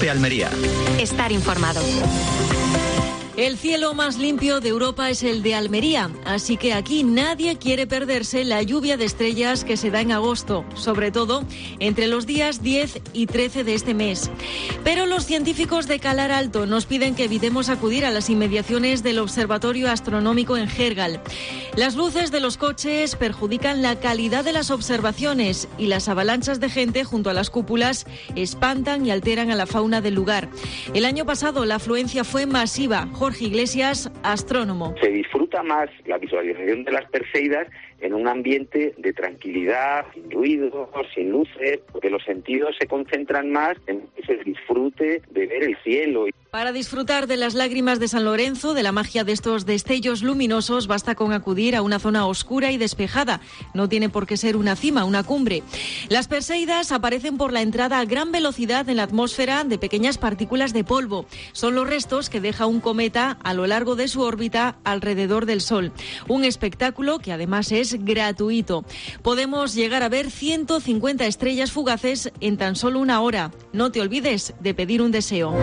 COPE Almería. Estar informado. El cielo más limpio de Europa es el de Almería, así que aquí nadie quiere perderse la lluvia de estrellas que se da en agosto, sobre todo entre los días 10 y 13 de este mes. Pero los científicos de Calar Alto nos piden que evitemos acudir a las inmediaciones del Observatorio Astronómico en Gergal. Las luces de los coches perjudican la calidad de las observaciones y las avalanchas de gente junto a las cúpulas espantan y alteran a la fauna del lugar. El año pasado la afluencia fue masiva. Jorge Iglesias, astrónomo. Se disfruta más la visualización de las Perseidas en un ambiente de tranquilidad, sin ruido, sin luces, porque los sentidos se concentran más en ese disfrute de ver el cielo. Para disfrutar de las lágrimas de San Lorenzo, de la magia de estos destellos luminosos, basta con acudir a una zona oscura y despejada. No tiene por qué ser una cima, una cumbre. Las Perseidas aparecen por la entrada a gran velocidad en la atmósfera de pequeñas partículas de polvo. Son los restos que deja un cometa a lo largo de su órbita alrededor del Sol. Un espectáculo que además es gratuito. Podemos llegar a ver 150 estrellas fugaces en tan solo una hora. No te olvides de pedir un deseo.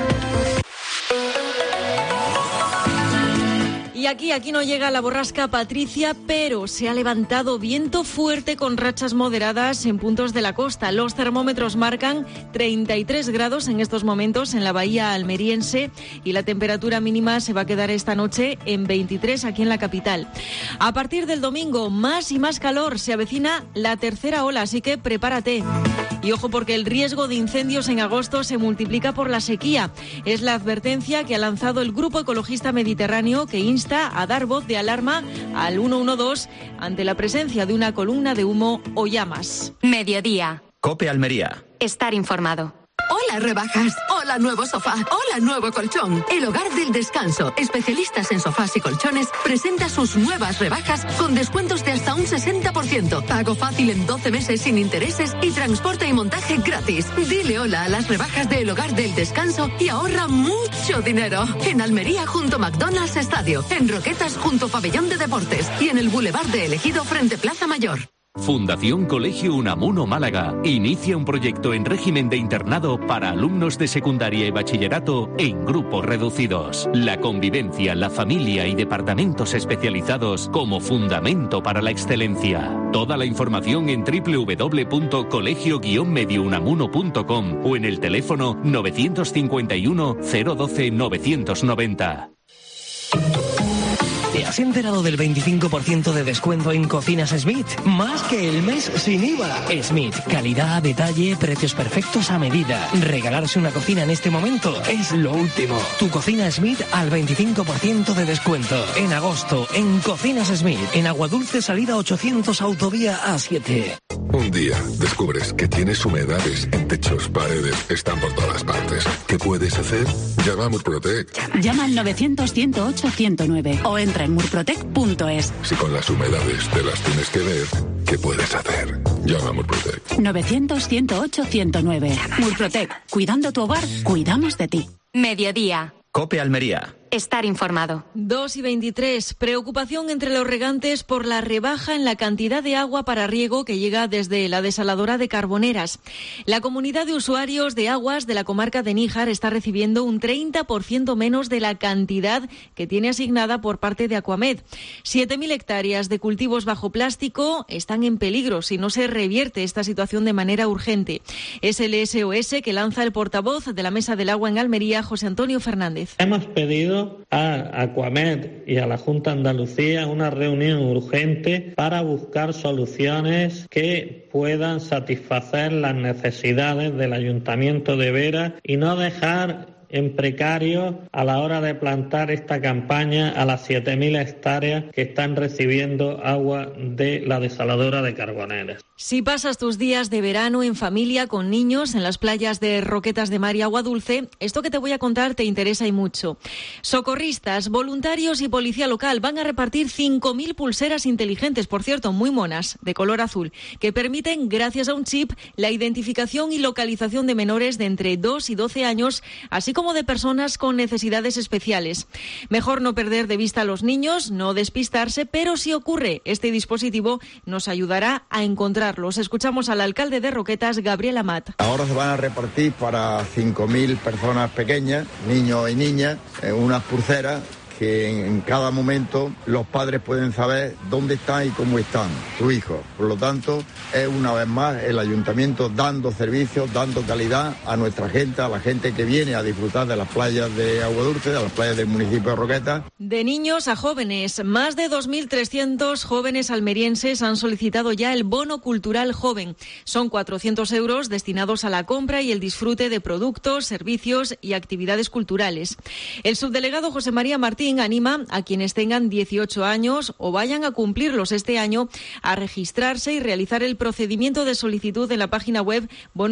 Y aquí no llega la borrasca Patricia, pero se ha levantado viento fuerte con rachas moderadas en puntos de la costa. Los termómetros marcan 33 grados en estos momentos en la bahía almeriense y la temperatura mínima se va a quedar esta noche en 23 aquí en la capital. A partir del domingo, más y más calor. Se avecina la tercera ola, así que prepárate. Y ojo porque el riesgo de incendios en agosto se multiplica por la sequía. Es la advertencia que ha lanzado el Grupo Ecologista Mediterráneo, que insta a dar voz de alarma al 112 ante la presencia de una columna de humo o llamas. Mediodía. COPE Almería. Estar informado. Hola rebajas, hola nuevo sofá, hola nuevo colchón. El Hogar del Descanso, especialistas en sofás y colchones, presenta sus nuevas rebajas con descuentos de hasta un 60%. Pago fácil en 12 meses sin intereses y transporte y montaje gratis. Dile hola a las rebajas del Hogar del Descanso y ahorra mucho dinero. En Almería junto McDonald's Estadio, en Roquetas junto Pabellón de Deportes y en el Boulevard de Ejido frente Plaza Mayor. Fundación Colegio Unamuno Málaga inicia un proyecto en régimen de internado para alumnos de secundaria y bachillerato en grupos reducidos. La convivencia, la familia y departamentos especializados como fundamento para la excelencia. Toda la información en www.colegio-mediounamuno.com o en el teléfono 951 012 990. ¿Te has enterado del 25% de descuento en Cocinas Smith? Más que el mes sin IVA. Smith, calidad, detalle, precios perfectos a medida. Regalarse una cocina en este momento es lo último. Tu Cocina Smith al 25% de descuento. En agosto, en Cocinas Smith, en Aguadulce, salida 800, autovía A7. Un día descubres que tienes humedades en techos, paredes, están por todas partes. ¿Qué puedes hacer? Llama a Murprotec. Llama al 900-108-109 o entra en murprotec.es. Si con las humedades te las tienes que ver, ¿qué puedes hacer? Llama a Murprotec. 900-108-109. Murprotec. Cuidando tu hogar, cuidamos de ti. Mediodía. COPE Almería. Estar informado. 2:23. Preocupación entre los regantes por la rebaja en la cantidad de agua para riego que llega desde la desaladora de Carboneras. La comunidad de usuarios de aguas de la comarca de Níjar está recibiendo un 30% menos de la cantidad que tiene asignada por parte de Aquamed. 7.000 hectáreas de cultivos bajo plástico están en peligro si no se revierte esta situación de manera urgente. Es el SOS que lanza el portavoz de la Mesa del Agua en Almería, José Antonio Fernández. Hemos pedido a Aquamed y a la Junta de Andalucía una reunión urgente para buscar soluciones que puedan satisfacer las necesidades del Ayuntamiento de Vera y no dejar en precario a la hora de plantar esta campaña a las 7.000 hectáreas que están recibiendo agua de la desaladora de Carboneras. Si pasas tus días de verano en familia con niños en las playas de Roquetas de Mar y Agua Dulce, esto que te voy a contar te interesa y mucho. Socorristas, voluntarios y policía local van a repartir 5.000 pulseras inteligentes, por cierto, muy monas, de color azul, que permiten, gracias a un chip, la identificación y localización de menores de entre 2 y 12 años, así como como de personas con necesidades especiales. Mejor no perder de vista a los niños, no despistarse, pero si ocurre, este dispositivo nos ayudará a encontrarlos. Escuchamos al alcalde de Roquetas, Gabriel Amat. Ahora se van a repartir para 5.000 personas pequeñas, niños y niñas, unas pulseras que en cada momento los padres pueden saber dónde están y cómo están su hijo. Por lo tanto, es una vez más el ayuntamiento dando servicios, dando calidad a nuestra gente, a la gente que viene a disfrutar de las playas de Agua Dulce, de las playas del municipio de Roquetas. De niños a jóvenes, más de 2.300 jóvenes almerienses han solicitado ya el bono cultural joven. Son 400 euros destinados a la compra y el disfrute de productos, servicios y actividades culturales. El subdelegado José María Martín anima a quienes tengan 18 años o vayan a cumplirlos este año a registrarse y realizar el procedimiento de solicitud en la página web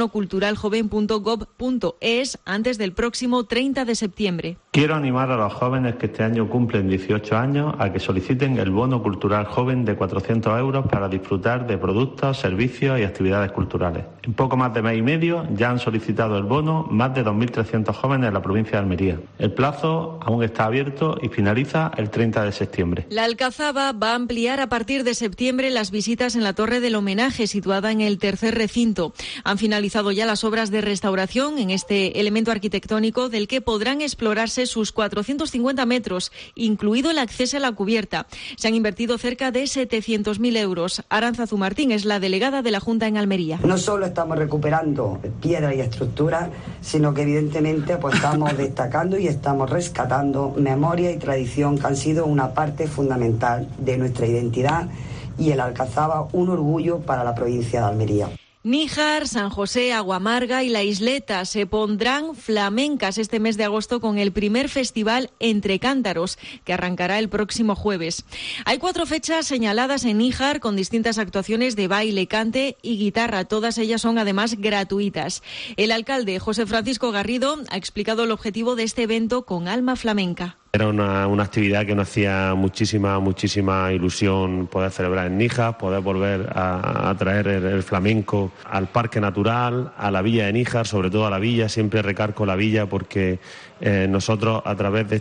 bonoculturaljoven.gov.es antes del próximo 30 de septiembre. Quiero animar a los jóvenes que este año cumplen 18 años a que soliciten el bono cultural joven de 400 euros para disfrutar de productos, servicios y actividades culturales. En poco más de mes y medio ya han solicitado el bono más de 2.300 jóvenes en la provincia de Almería. El plazo aún está abierto y finaliza el 30 de septiembre. La Alcazaba va a ampliar a partir de septiembre las visitas en la Torre del Homenaje, situada en el tercer recinto. Han finalizado ya las obras de restauración en este elemento arquitectónico del que podrán explorarse sus 450 metros, incluido el acceso a la cubierta. Se han invertido cerca de 700.000 euros. Arantzazu Martín es la delegada de la Junta en Almería. No solo estamos recuperando piedra y estructura, sino que evidentemente pues estamos destacando y estamos rescatando memoria y tradición que han sido una parte fundamental de nuestra identidad y el Alcazaba un orgullo para la provincia de Almería. Níjar, San José, Aguamarga y La Isleta se pondrán flamencas este mes de agosto con el primer festival Entre Cántaros, que arrancará el próximo jueves. Hay 4 fechas señaladas en Níjar con distintas actuaciones de baile, cante y guitarra. Todas ellas son además gratuitas. El alcalde José Francisco Garrido ha explicado el objetivo de este evento con alma flamenca. Era una actividad que nos hacía muchísima ilusión poder celebrar en Níjar, poder volver a traer el flamenco al parque natural, a la villa de Níjar, sobre todo a la villa. Siempre recargo la villa porque nosotros, a través de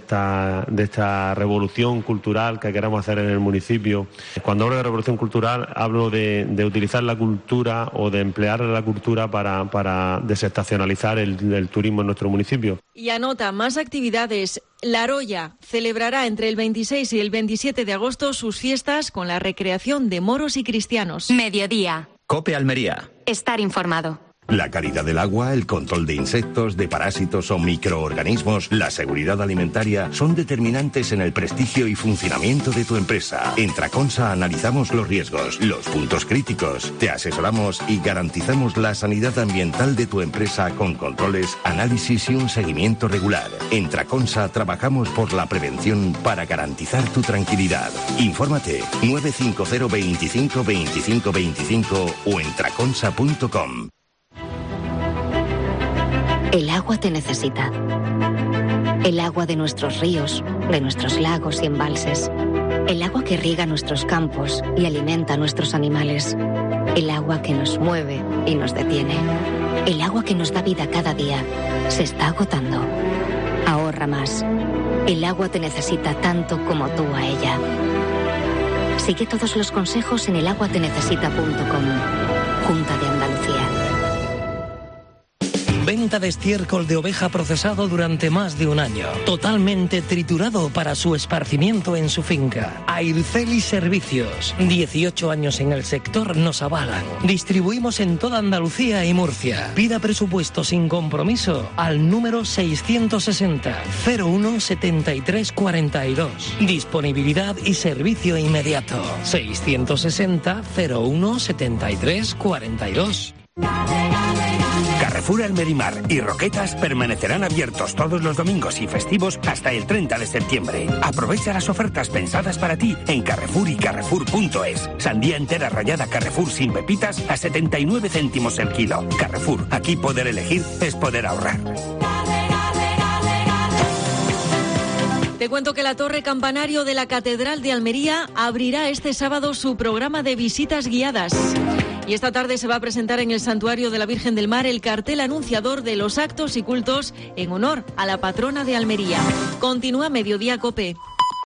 esta revolución cultural que queremos hacer en el municipio, cuando hablo de revolución cultural hablo de utilizar la cultura o de emplear la cultura para desestacionalizar el turismo en nuestro municipio. Y anota más actividades. La Aroya celebrará entre el 26 y el 27 de agosto sus fiestas con la recreación de moros y cristianos. Mediodía. COPE Almería. Estar informado. La calidad del agua, el control de insectos, de parásitos o microorganismos, la seguridad alimentaria son determinantes en el prestigio y funcionamiento de tu empresa. En Traconsa analizamos los riesgos, los puntos críticos, te asesoramos y garantizamos la sanidad ambiental de tu empresa con controles, análisis y un seguimiento regular. En Traconsa trabajamos por la prevención para garantizar tu tranquilidad. Infórmate 950 25 25 25 o en traconsa.com. El agua te necesita. El agua de nuestros ríos, de nuestros lagos y embalses. El agua que riega nuestros campos y alimenta a nuestros animales. El agua que nos mueve y nos detiene. El agua que nos da vida cada día se está agotando. Ahorra más. El agua te necesita tanto como tú a ella. Sigue todos los consejos en elaguatenecesita.com. Junta de Andalucía. Venta de estiércol de oveja procesado durante más de un año. Totalmente triturado para su esparcimiento en su finca. Airceli Servicios. 18 años en el sector nos avalan. Distribuimos en toda Andalucía y Murcia. Pida presupuesto sin compromiso al número 660 01 73 42. Disponibilidad y servicio inmediato. 660 01 73 42. Carrefour Almerimar y Roquetas permanecerán abiertos todos los domingos y festivos hasta el 30 de septiembre. Aprovecha las ofertas pensadas para ti en Carrefour y Carrefour.es. Sandía entera rallada Carrefour sin pepitas a 79 céntimos el kilo. Carrefour, aquí poder elegir es poder ahorrar. Te cuento que la Torre Campanario de la Catedral de Almería abrirá este sábado su programa de visitas guiadas. Y esta tarde se va a presentar en el Santuario de la Virgen del Mar el cartel anunciador de los actos y cultos en honor a la patrona de Almería. Continúa Mediodía COPE.